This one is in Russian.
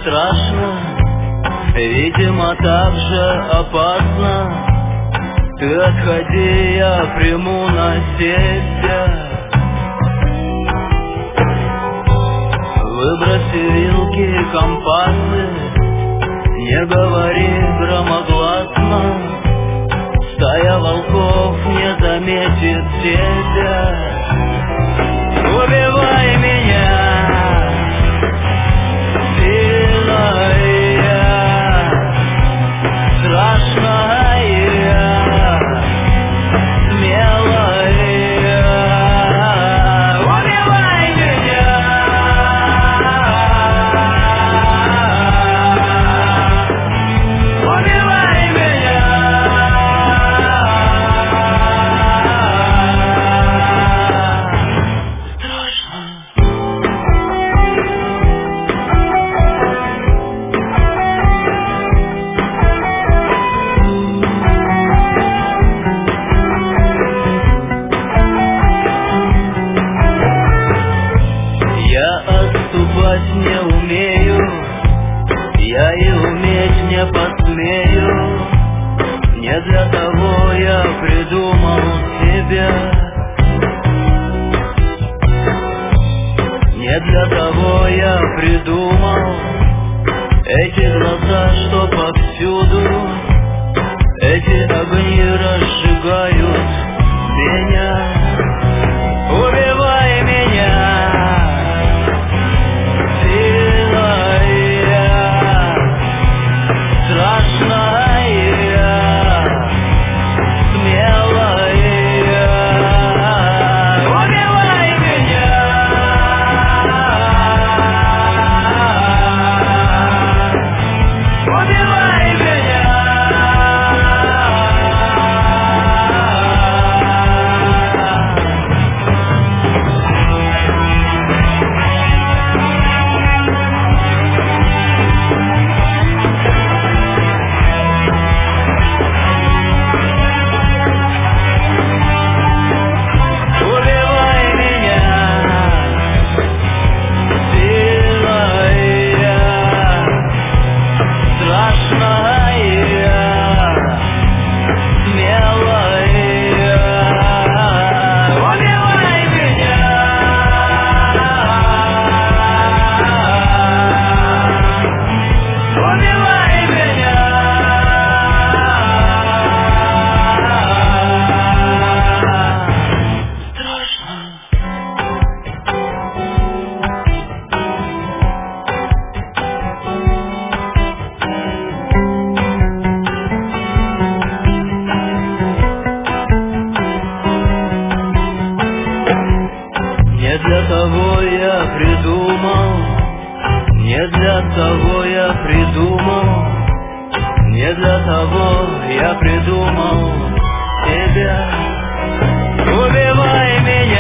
страшно, видимо, так же опасно. Ты отходи, я приму на себя. Выброси вилки и компасы, не говори громогласно. Стая волков не заметит тебя. Убивай меня, сильная, страшная, смелая. Убивай меня, убивай меня. Не умею, я и уметь не посмею. Не для того я придумал себя, не для того я придумал эти глаза, что повсюду. Эти огни разжигают меня. Убивай меня, не для того я придумал, не для того я придумал, не для того я придумал тебя. Убивай меня.